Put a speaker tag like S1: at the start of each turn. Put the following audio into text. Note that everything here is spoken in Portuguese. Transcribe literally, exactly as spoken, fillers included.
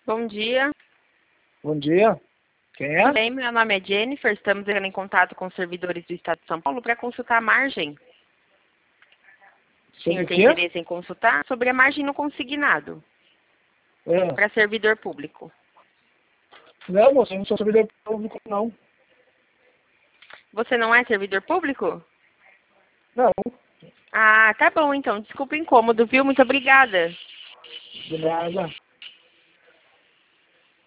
S1: Bom dia.
S2: Bom dia. Quem é?
S1: Bem, meu nome é Jennifer. Estamos entrando em contato com os servidores do Estado de São Paulo para consultar a margem. O senhor
S2: Sobre o
S1: tem
S2: quê?
S1: interesse em consultar sobre a margem no consignado
S2: É.
S1: para servidor público.
S2: Não, moça, eu não sou servidor público, não.
S1: Você não é servidor público?
S2: Não,
S1: Ah, tá bom então. Desculpa o incômodo, viu? Muito obrigada.
S2: de nada.